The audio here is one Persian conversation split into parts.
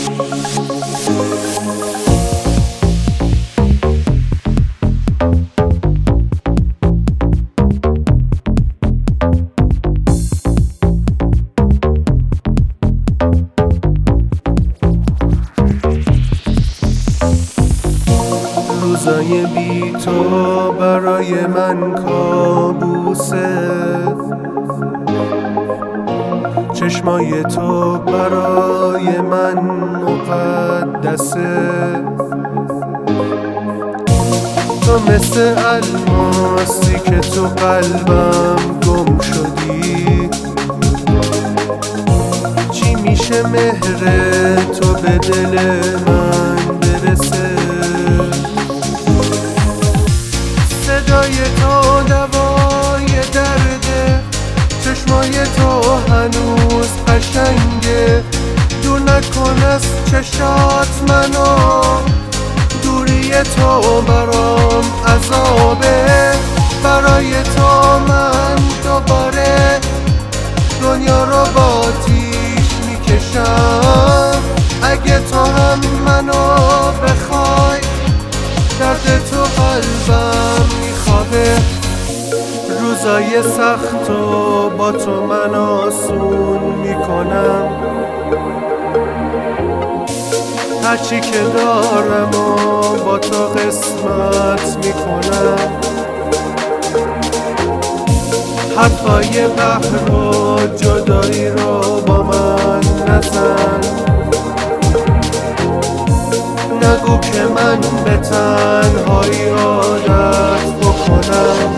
روزای بی تو برای من کابوسه، چشمای تو برای من مقدسه. تو مثل الماسی که تو قلبم گم شدی، چی میشه مهر تو به دل من برسه؟ صدای تو دوای درده، چشمای تو هنوز قشنگه. دور نکن از چشات منو، دوری تو برام عذابه. برای تو من دوباره دنیا رو با آتیش میکشم. اگه تو هم منو بخوای، درد تو قلبم میخوابه. روزای سختو با تو من آسون میکنم، هرچی که دارم و با تو قسمت میکنم. حرفای قهر و جدایی رو با من نزن، نگو که من به تنهایی عادت بکنم.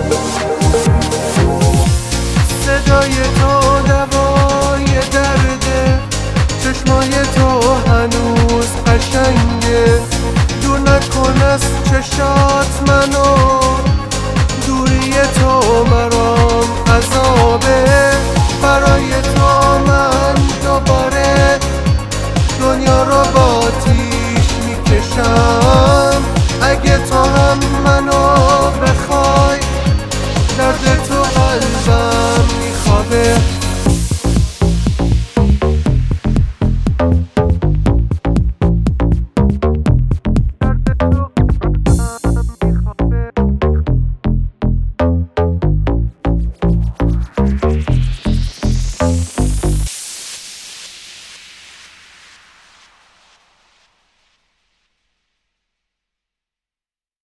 صدای تو دوای درده، چشمای تو هنوز قشنگه. دور نکن از چشات منو، دوری تو برام عذابه. برای تو من دوباره دنیا رو با آتیش میکشم. اگه تو هم منو